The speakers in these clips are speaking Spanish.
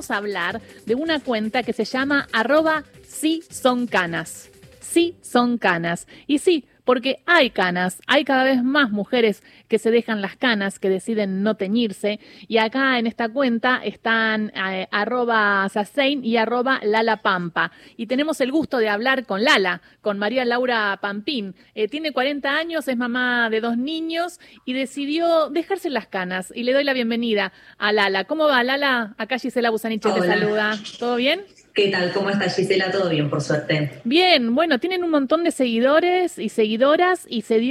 vamos a hablar de una cuenta que se llama @sisoncanas. Sí son canas. Y sí, porque hay canas, hay cada vez más mujeres que se dejan las canas, que deciden no teñirse. Y acá en esta cuenta están @Sasein y @LalaPampa. Y tenemos el gusto de hablar con Lala, con María Laura Pampín. Tiene 40 años, es mamá de 2 niños y decidió dejarse las canas. Y le doy la bienvenida a Lala. ¿Cómo va, Lala? Acá Gisela Busaniche te saluda. ¿Todo bien? ¿Qué tal? ¿Cómo estás, Gisela? Todo bien, por suerte. Bien, bueno, tienen un montón de seguidores y seguidoras y se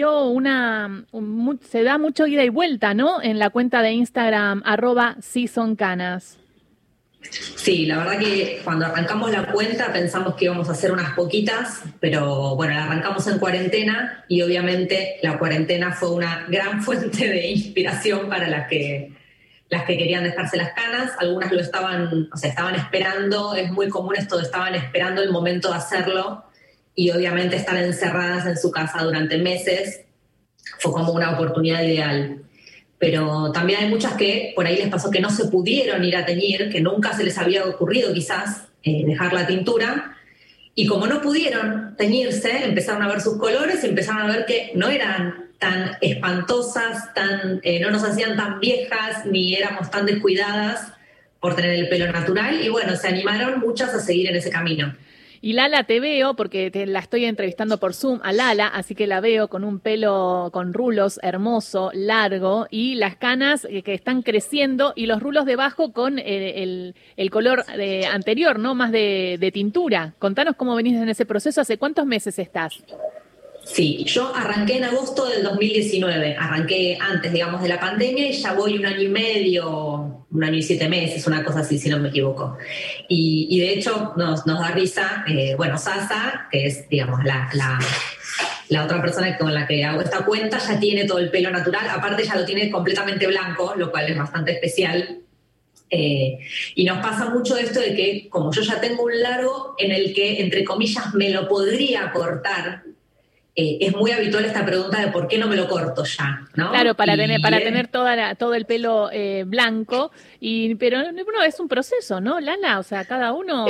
da mucho ida y vuelta, ¿no? En la cuenta de Instagram @sisoncanas. Sí, la verdad que cuando arrancamos la cuenta pensamos que íbamos a hacer unas poquitas, pero bueno, la arrancamos en cuarentena y obviamente la cuarentena fue una gran fuente de inspiración para las que querían dejarse las canas. Algunas lo estaban esperando, es muy común esto de estaban esperando el momento de hacerlo y obviamente estar encerradas en su casa durante meses fue como una oportunidad ideal. Pero también hay muchas que por ahí les pasó que no se pudieron ir a teñir, que nunca se les había ocurrido quizás dejar la tintura, y como no pudieron teñirse, empezaron a ver sus colores y empezaron a ver que no eran tan espantosas, no nos hacían tan viejas, ni éramos tan descuidadas por tener el pelo natural, y bueno, se animaron muchas a seguir en ese camino. Y Lala, te veo, porque la estoy entrevistando por Zoom a Lala, así que la veo con un pelo con rulos hermoso, largo, y las canas que están creciendo, y los rulos debajo con el color anterior, ¿no? Más de tintura. Contanos cómo venís en ese proceso, ¿hace cuántos meses estás? Sí, yo arranqué en agosto del 2019, arranqué antes, digamos, de la pandemia y ya voy 1 año y medio, 1 año y 7 meses, una cosa así, si no me equivoco. Y de hecho nos da risa, Sasa, que es, digamos, la otra persona con la que hago esta cuenta, ya tiene todo el pelo natural, aparte ya lo tiene completamente blanco, lo cual es bastante especial. Y nos pasa mucho esto de que, como yo ya tengo un largo en el que, entre comillas, me lo podría cortar, es muy habitual esta pregunta de por qué no me lo corto ya, ¿no? Claro, para tener todo el pelo blanco, pero bueno, es un proceso, ¿no, Lala? O sea, cada uno...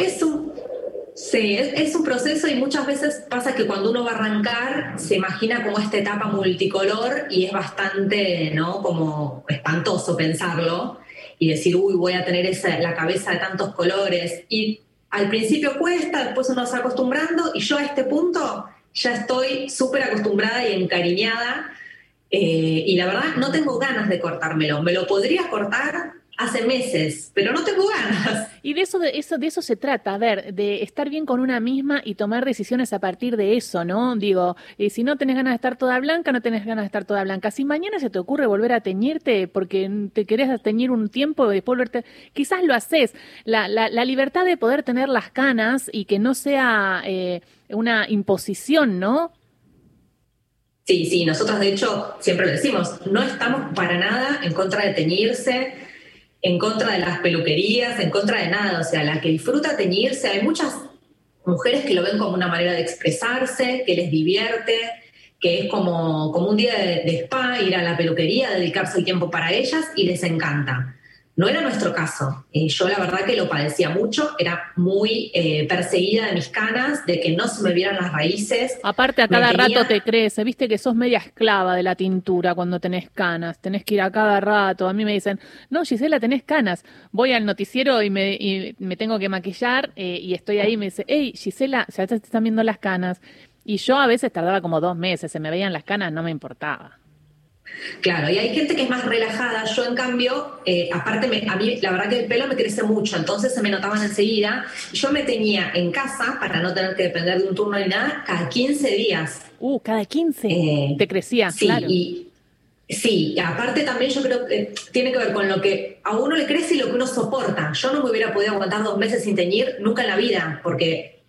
Sí, es un proceso y muchas veces pasa que cuando uno va a arrancar se imagina como esta etapa multicolor y es bastante, ¿no? Como espantoso pensarlo y decir, uy, voy a tener la cabeza de tantos colores. Y al principio cuesta, después uno se va acostumbrando y yo a este punto ya estoy súper acostumbrada y encariñada y la verdad no tengo ganas de cortármelo. Me lo podría cortar hace meses, pero no tengo ganas. Y de eso se trata, a ver, de estar bien con una misma y tomar decisiones a partir de eso, ¿no? Digo, si no tenés ganas de estar toda blanca, no tenés ganas de estar toda blanca. Si mañana se te ocurre volver a teñirte porque te querés teñir un tiempo y después volverte, quizás lo haces. La libertad de poder tener las canas y que no sea una imposición, ¿no? Sí, nosotros de hecho siempre lo decimos, no estamos para nada en contra de teñirse, en contra de las peluquerías, en contra de nada. O sea, la que disfruta teñirse, hay muchas mujeres que lo ven como una manera de expresarse, que les divierte, que es como un día de spa, ir a la peluquería, dedicarse el tiempo para ellas y les encanta. No era nuestro caso. Yo la verdad que lo padecía mucho, era muy perseguida de mis canas, de que no se me vieran las raíces. Aparte a cada rato te crece, viste que sos media esclava de la tintura cuando tenés canas, tenés que ir a cada rato. A mí me dicen, no, Gisela, tenés canas. Voy al noticiero y me tengo que maquillar y estoy ahí y me dice, hey, Gisela, ya te están viendo las canas. Y yo a veces tardaba como 2 meses, se me veían las canas, no me importaba. Claro, y hay gente que es más relajada. Yo, en cambio, aparte, a mí la verdad que el pelo me crece mucho, entonces se me notaban enseguida. Yo me teñía en casa, para no tener que depender de un turno ni nada, cada 15 días. Cada 15 te crecía, sí, claro. Sí, y aparte también yo creo que tiene que ver con lo que a uno le crece y lo que uno soporta. Yo no me hubiera podido aguantar 2 meses sin teñir nunca en la vida, porque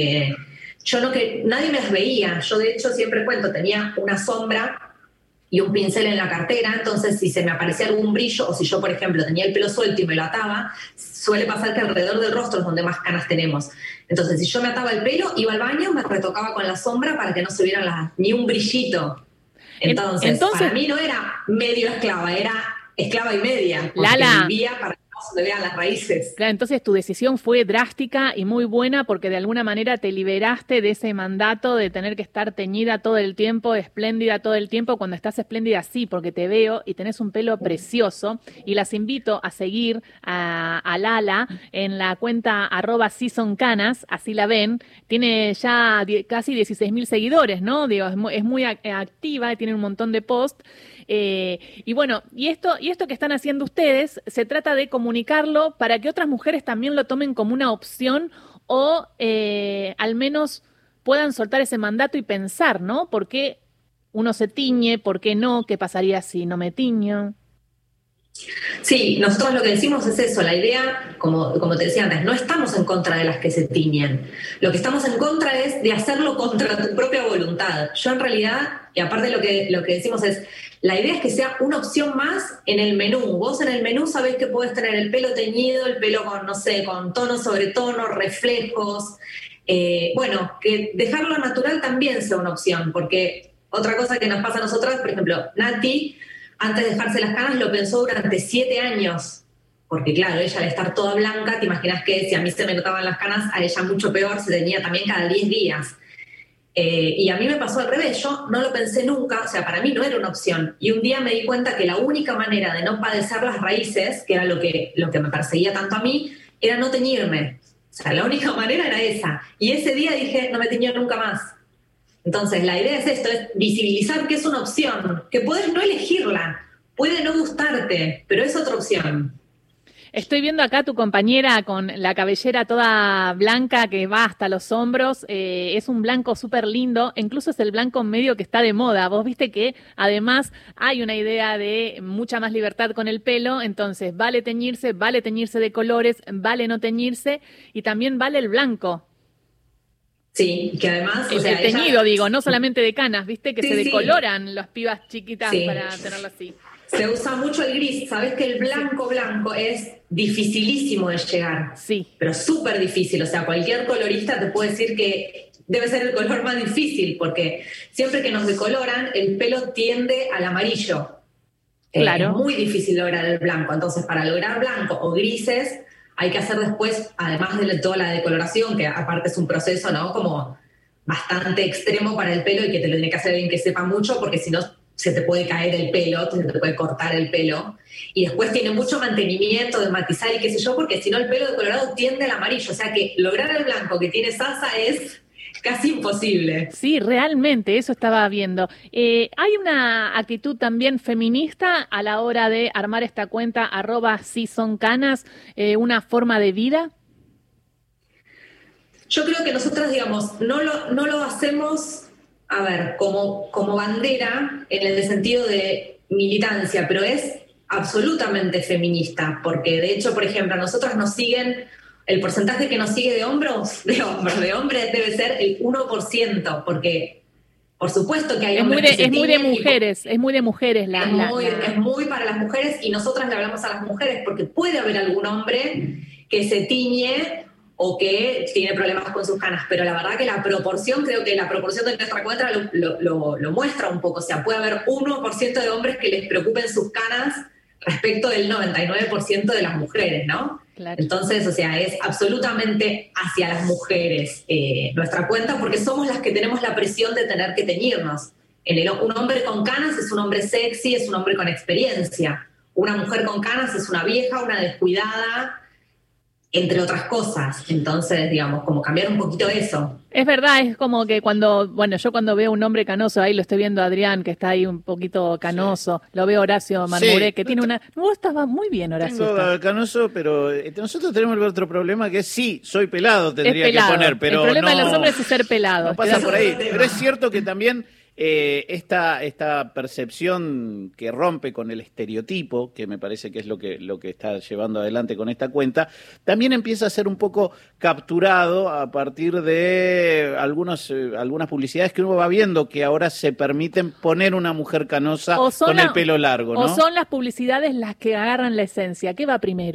nadie me las veía. Yo de hecho siempre cuento, tenía una sombra y un pincel en la cartera, entonces si se me aparecía algún brillo o si yo, por ejemplo, tenía el pelo suelto y me lo ataba, suele pasar que alrededor del rostro es donde más canas tenemos. Entonces si yo me ataba el pelo, iba al baño, me retocaba con la sombra para que no se viera ni un brillito. Entonces, para mí no era medio esclava, era esclava y media, porque Lala, vivía para se vean las raíces. Claro, entonces tu decisión fue drástica y muy buena porque de alguna manera te liberaste de ese mandato de tener que estar teñida todo el tiempo, espléndida todo el tiempo. Cuando estás espléndida, sí, porque te veo y tenés un pelo precioso. Y las invito a seguir a Lala en la cuenta @seasoncanas, así la ven. Tiene ya casi 16.000 seguidores, ¿no? Digo, es muy activa, tiene un montón de posts. Y bueno, y esto que están haciendo ustedes, se trata de comunicarlo para que otras mujeres también lo tomen como una opción o al menos puedan soltar ese mandato y pensar, ¿no? ¿Por qué uno se tiñe? ¿Por qué no? ¿Qué pasaría si no me tiño? Sí, nosotros lo que decimos es eso, la idea, como te decía antes, no estamos en contra de las que se tiñen. Lo que estamos en contra es de hacerlo contra tu propia voluntad. Yo en realidad, y aparte lo que decimos es, la idea es que sea una opción más en el menú. Vos en el menú sabés que podés tener el pelo teñido, el pelo con, no sé, con tono sobre tono, reflejos. Bueno, que dejarlo natural también sea una opción, porque otra cosa que nos pasa a nosotras, por ejemplo, Nati, antes de dejarse las canas, lo pensó durante 7 años. Porque claro, ella al estar toda blanca, te imaginas que si a mí se me notaban las canas, a ella mucho peor, se tenía también cada 10 días. Y a mí me pasó al revés, yo no lo pensé nunca, o sea, para mí no era una opción. Y un día me di cuenta que la única manera de no padecer las raíces, que era lo que me perseguía tanto a mí, era no teñirme. O sea, la única manera era esa. Y ese día dije, no me teño nunca más. Entonces, la idea es esto, es visibilizar que es una opción, que puedes no elegirla, puede no gustarte, pero es otra opción. Estoy viendo acá a tu compañera con la cabellera toda blanca que va hasta los hombros. Es un blanco súper lindo, incluso es el blanco medio que está de moda. Vos viste que además hay una idea de mucha más libertad con el pelo, entonces vale teñirse de colores, vale no teñirse y también vale el blanco. Sí, que además... El teñido, digo, no solamente de canas, viste que sí, se decoloran las pibas chiquitas para tenerlo así. Se usa mucho el gris, sabes que el blanco es dificilísimo de llegar. Sí. Pero súper difícil, o sea, cualquier colorista te puede decir que debe ser el color más difícil, porque siempre que nos decoloran, el pelo tiende al amarillo. Claro. Es muy difícil lograr el blanco, entonces para lograr blanco o grises hay que hacer después, además de toda la decoloración, que aparte es un proceso, ¿no? Como bastante extremo para el pelo y que te lo tiene que hacer alguien que sepa mucho, porque si no se te puede caer el pelo, se te puede cortar el pelo. Y después tiene mucho mantenimiento de matizar y qué sé yo, porque si no el pelo decolorado tiende al amarillo. O sea que lograr el blanco que tiene Sasa es casi imposible. Sí, realmente, eso estaba viendo. ¿Hay una actitud también feminista a la hora de armar esta cuenta @seasoncanas, una forma de vida? Yo creo que nosotras, digamos, no lo hacemos, a ver, como bandera en el sentido de militancia, pero es absolutamente feminista, porque de hecho, por ejemplo, a nosotras nos siguen, el porcentaje que nos sigue de hombres debe ser el 1%, porque por supuesto que hay hombres que se es muy de tiñen mujeres, es muy de mujeres es muy para las mujeres, y nosotras le hablamos a las mujeres porque puede haber algún hombre que se tiñe o que tiene problemas con sus canas, pero la verdad que la proporción, creo que la proporción de nuestra cuenta lo muestra un poco, o sea, puede haber 1% de hombres que les preocupen sus canas respecto del 99% de las mujeres, ¿no? Claro. Entonces, o sea, es absolutamente hacia las mujeres nuestra cuenta, porque somos las que tenemos la presión de tener que teñirnos. Un hombre con canas es un hombre sexy, es un hombre con experiencia. Una mujer con canas es una vieja, una descuidada, entre otras cosas. Entonces, digamos, como cambiar un poquito eso. Es verdad, es como que yo cuando veo un hombre canoso, ahí lo estoy viendo a Adrián, que está ahí un poquito canoso, lo veo a Horacio Marmuré, que tiene una... Vos estás muy bien, Horacio. Tengo canoso, pero nosotros tenemos el otro problema, que es sí, soy pelado, tendría que poner, pero el problema no, de los hombres es ser pelado. No pasa por ahí, pero es cierto que también esta percepción que rompe con el estereotipo, que me parece que es lo que está llevando adelante con esta cuenta, también empieza a ser un poco capturado a partir de algunas publicidades que uno va viendo que ahora se permiten poner una mujer canosa con el pelo largo, ¿no? O son las publicidades las que agarran la esencia. ¿Qué va primero?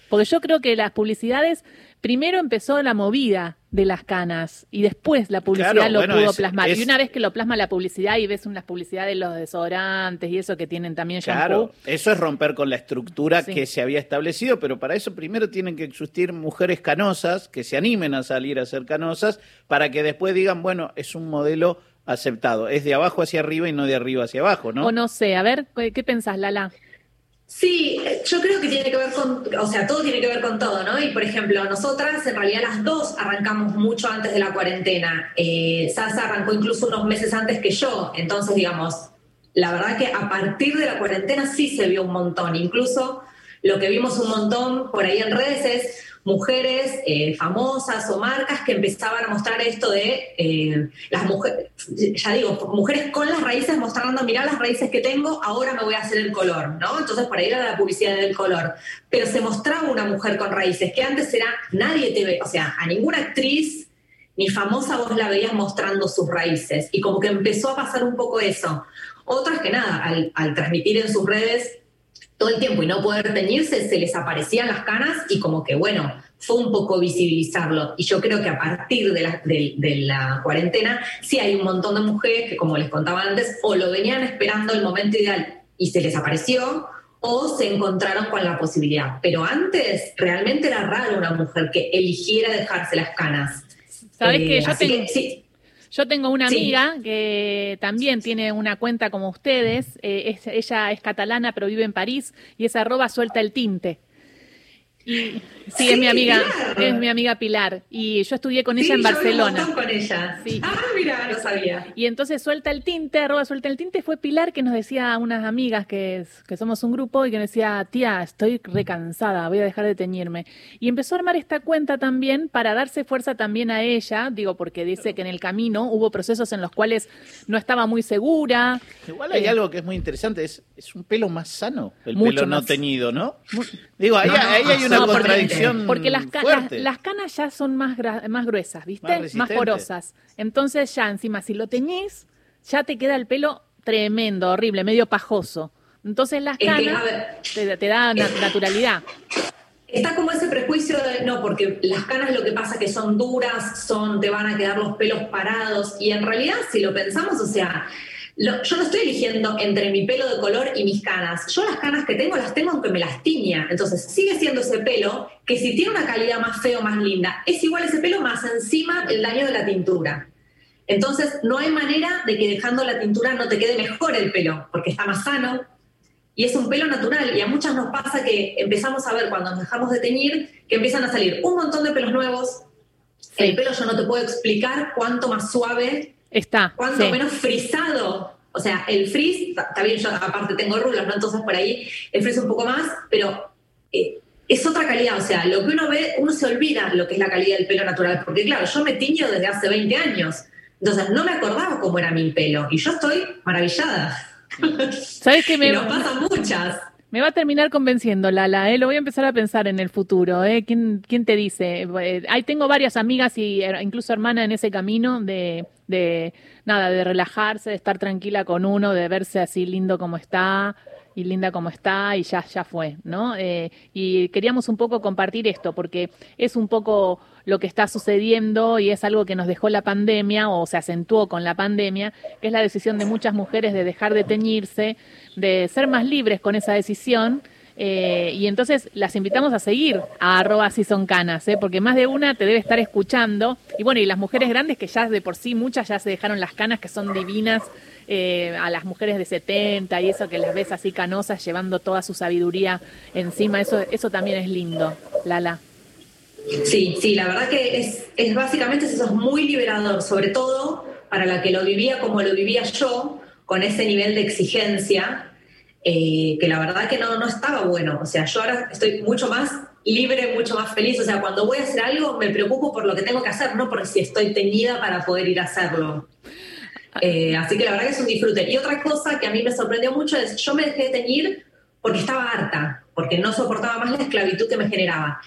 Porque yo creo que las publicidades, primero empezó la movida de las canas y después la publicidad pudo plasmar. Y una vez que lo plasma la publicidad y ves unas publicidades de los desodorantes y eso que tienen también shampoo. Claro, eso es romper con la estructura que se había establecido, pero para eso primero tienen que existir mujeres canosas que se animen a salir a ser canosas para que después digan, bueno, es un modelo aceptado. Es de abajo hacia arriba y no de arriba hacia abajo, ¿no? O no sé, a ver, ¿qué pensás, Lala? Sí, yo creo que tiene que ver todo tiene que ver con todo, ¿no? Y por ejemplo, nosotras en realidad las dos arrancamos mucho antes de la cuarentena. Sasa arrancó incluso unos meses antes que yo, entonces digamos, la verdad que a partir de la cuarentena sí se vio un montón, incluso lo que vimos un montón por ahí en redes es mujeres famosas o marcas que empezaban a mostrar esto de las mujeres, ya digo, mujeres con las raíces mostrando, mirá las raíces que tengo, ahora me voy a hacer el color, ¿no? Entonces por ahí era la publicidad del color. Pero se mostraba una mujer con raíces, que antes era, nadie te ve, o sea, a ninguna actriz ni famosa vos la veías mostrando sus raíces. Y como que empezó a pasar un poco eso. Otras que nada, al transmitir en sus redes todo el tiempo y no poder teñirse, se les aparecían las canas y como que, bueno, fue un poco visibilizarlo. Y yo creo que a partir de la cuarentena sí hay un montón de mujeres que, como les contaba antes, o lo venían esperando el momento ideal y se les apareció, o se encontraron con la posibilidad. Pero antes realmente era raro una mujer que eligiera dejarse las canas. ¿Sabés que yo tengo una amiga que también tiene una cuenta como ustedes, ella es catalana pero vive en París y es @sueltaeltinte. Y sí, es mi amiga Pilar. Y yo estudié con ella en Barcelona. Un con ella. Sí. Mira, no sabía. Y entonces Suelta el Tinte, @Suelta el Tinte, fue Pilar que nos decía a unas amigas que somos un grupo y que nos decía, tía, estoy recansada, voy a dejar de teñirme. Y empezó a armar esta cuenta también para darse fuerza también a ella, digo, porque dice que en el camino hubo procesos en los cuales no estaba muy segura. Igual hay algo que es muy interesante, es un pelo más sano, el mucho pelo no más teñido, ¿no? Digo, ahí hay una contradicción porque las fuerte. las canas ya son más gruesas, ¿viste? Más porosas. Entonces ya encima si lo teñís, ya te queda el pelo tremendo, horrible, medio pajoso. Entonces las canas te da naturalidad. Está como ese prejuicio de, no, porque las canas lo que pasa es que son duras, te van a quedar los pelos parados, y en realidad si lo pensamos, o sea, yo no estoy eligiendo entre mi pelo de color y mis canas. Yo las canas que tengo las tengo aunque me las tiña. Entonces sigue siendo ese pelo que si tiene una calidad más fea o más linda, es igual ese pelo más encima el daño de la tintura. Entonces no hay manera de que dejando la tintura no te quede mejor el pelo, porque está más sano y es un pelo natural. Y a muchas nos pasa que empezamos a ver cuando nos dejamos de teñir que empiezan a salir un montón de pelos nuevos. Sí. El pelo yo no te puedo explicar cuánto más suave está, cuánto menos frisado. O sea, el frizz, está bien, yo aparte tengo rulos, ¿no? Entonces por ahí el frizz un poco más, pero es otra calidad. O sea, lo que uno ve, uno se olvida lo que es la calidad del pelo natural. Porque claro, yo me tiño desde hace 20 años. Entonces no me acordaba cómo era mi pelo. Y yo estoy maravillada. ¿Sabes qué? Nos pasan muchas. Me va a terminar convenciendo, Lala, lo voy a empezar a pensar en el futuro, ¿Quién te dice? Ahí tengo varias amigas y incluso hermanas en ese camino de relajarse, de estar tranquila con uno, de verse así lindo como está y linda como está y ya fue, ¿no? Y queríamos un poco compartir esto porque es un poco lo que está sucediendo y es algo que nos dejó la pandemia o se acentuó con la pandemia, que es la decisión de muchas mujeres de dejar de teñirse, de ser más libres con esa decisión. Y entonces las invitamos a seguir a @sisoncanas, porque más de una te debe estar escuchando. Y bueno, y las mujeres grandes que ya de por sí muchas ya se dejaron las canas, que son divinas, a las mujeres de 70 y eso que las ves así canosas llevando toda su sabiduría encima, eso también es lindo, Lala. Sí, la verdad que es básicamente eso, es muy liberador, sobre todo para la que lo vivía como lo vivía yo, con ese nivel de exigencia, que la verdad que no estaba bueno. O sea, yo ahora estoy mucho más libre, mucho más feliz. O sea, cuando voy a hacer algo me preocupo por lo que tengo que hacer, no por si estoy teñida para poder ir a hacerlo. Así que la verdad que es un disfrute. Y otra cosa que a mí me sorprendió mucho es, yo me dejé de teñir porque estaba harta, porque no soportaba más la esclavitud que me generaba.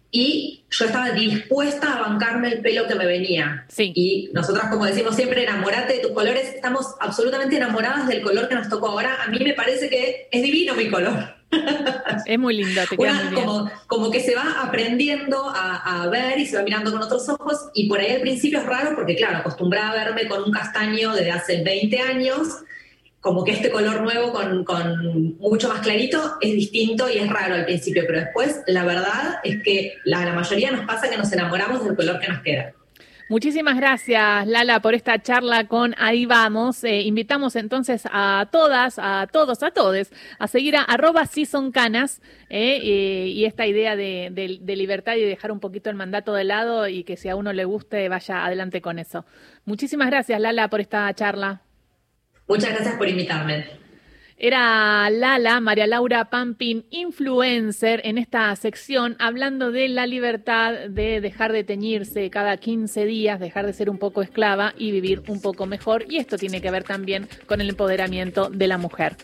Y yo estaba dispuesta a bancarme el pelo que me venía. Sí. Y nosotras, como decimos siempre, enamorate de tus colores. Estamos absolutamente enamoradas del color que nos tocó ahora. A mí me parece que es divino mi color. Es muy lindo, te queda muy bien. Como que se va aprendiendo a ver y se va mirando con otros ojos, y por ahí al principio es raro porque, claro, acostumbrada a verme con un castaño desde hace 20 años, como que este color nuevo con mucho más clarito es distinto y es raro al principio, pero después la verdad es que la mayoría nos pasa que nos enamoramos del color que nos queda. Muchísimas gracias, Lala, por esta charla con Ahí Vamos. Invitamos entonces a todas, a todos, a todes, a seguir a @SiSonCanas y esta idea de libertad y dejar un poquito el mandato de lado y que si a uno le guste, vaya adelante con eso. Muchísimas gracias, Lala, por esta charla. Muchas gracias por invitarme. Era Lala, María Laura Pampín, influencer en esta sección, hablando de la libertad de dejar de teñirse cada 15 días, dejar de ser un poco esclava y vivir un poco mejor. Y esto tiene que ver también con el empoderamiento de la mujer.